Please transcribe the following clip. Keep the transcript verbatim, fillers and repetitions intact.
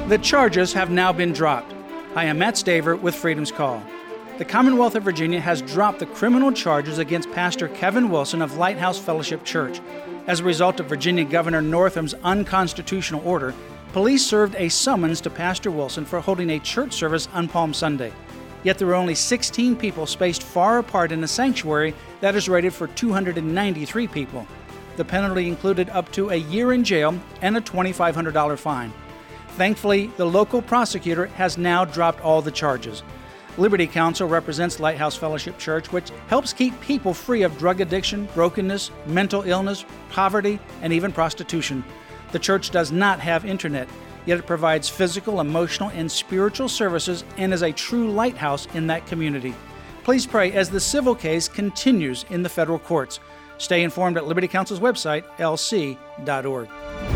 The charges have now been dropped. I am Matt Staver with Freedom's Call. The Commonwealth of Virginia has dropped the criminal charges against Pastor Kevin Wilson of Lighthouse Fellowship Church. As a result of Virginia Governor Northam's unconstitutional order, police served a summons to Pastor Wilson for holding a church service on Palm Sunday. Yet there were only sixteen people spaced far apart in a sanctuary that is rated for two hundred ninety-three people. The penalty included up to a year in jail and a twenty-five hundred dollars fine. Thankfully, the local prosecutor has now dropped all the charges. Liberty Counsel represents Lighthouse Fellowship Church, which helps keep people free of drug addiction, brokenness, mental illness, poverty, and even prostitution. The church does not have internet, yet it provides physical, emotional, and spiritual services and is a true lighthouse in that community. Please pray as the civil case continues in the federal courts. Stay informed at Liberty Counsel's website, L C dot org.